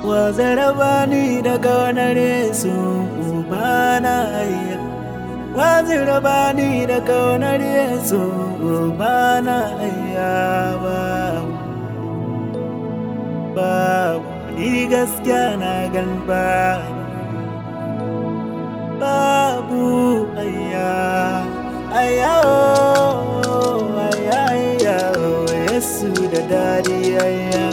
Wa zai raba ni da ƙaunar Yesu Ubana ayya. Wa zai raba ni da ƙaunar Yesu Ubana ayya. Babu, ni gaskiya na gan babu ayya. Ayya oh, ayya ayya oh, Yesu da dadi ayya.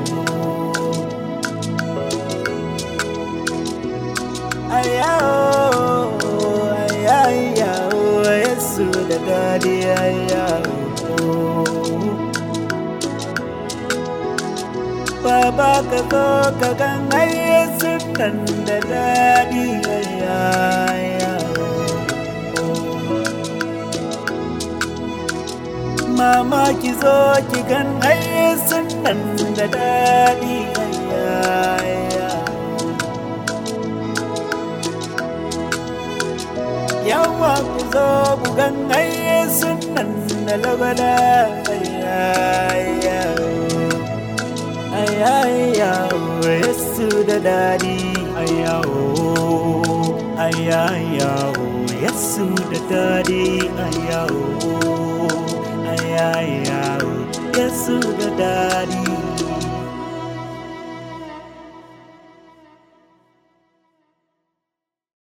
Ayya oh, ayya ayya oh, Yesu da dadi ayya oh. Baba ka zo ka gan ai Yesu nan da dadi ayya ayya oh. Mama ki zo ki gan ai Yesu nan da dadi ayya ayya. Yawa ku zo ku gan ai Yesu nan da labada ayya ayya. Ayya ayya oh, Yesu da dadi ayya oh. Ayya ayya oh, Yesu da dadi ayya oh. Ayya ayya oh, Yesu da dadi.